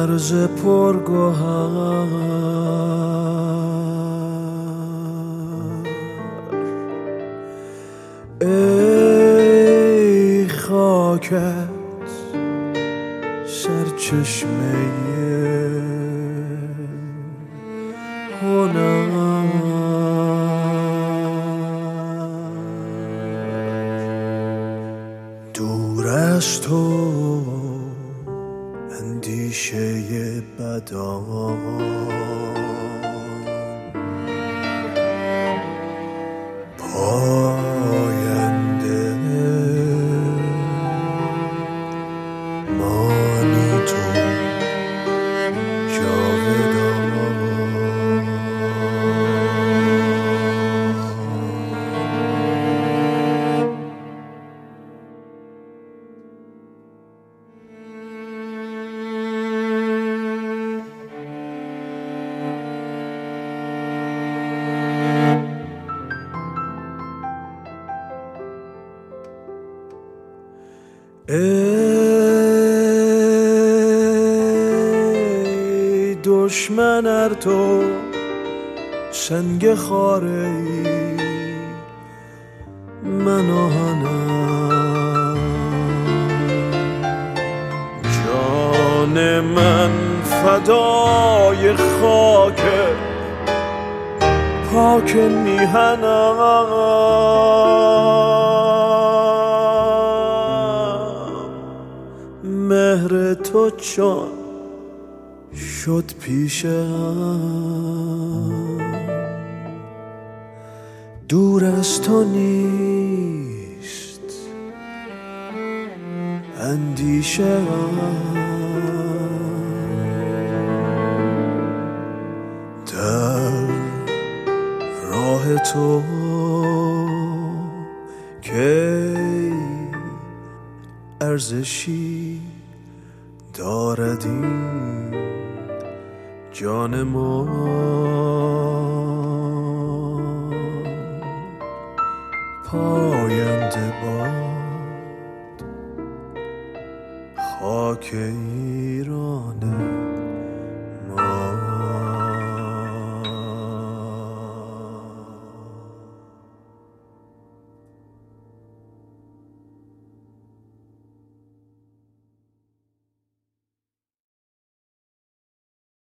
مرز پرگوهر ای خاکت سرچشمه هنر دور از تو اندیشه بدان پاینده مانی تو جاودان ای دشمن ار تو سنگ خاره ای من آهنم جان من فدای خاک پاک میهنم مهر تو چون شد پیشم دور از تو نیست اندیشه در راه تو کی ارزشی دارد این جان ما پاینده باد خاک ایرانه